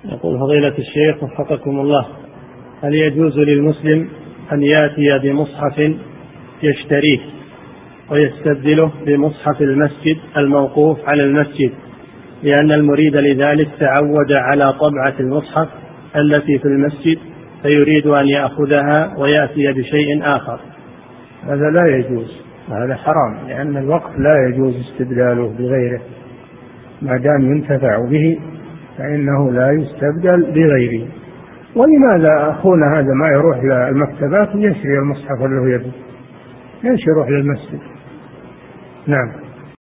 يقول فضيلة الشيخ وفقكم الله، هل يجوز للمسلم أن يأتي بمصحف يشتريه ويستبدله بمصحف المسجد الموقوف على المسجد، لأن المريد لذلك تعود على طبعة المصحف التي في المسجد فيريد أن يأخذها ويأتي بشيء آخر؟ هذا لا يجوز، هذا حرام، لأن الوقف لا يجوز استبداله بغيره، ما دام ينتفع به فإنه لا يستبدل بغيره. ولماذا أخونا هذا ما يروح للمكتبات ويشتري المصحف اللي هو يبي، ليش يروح للمسجد؟ نعم.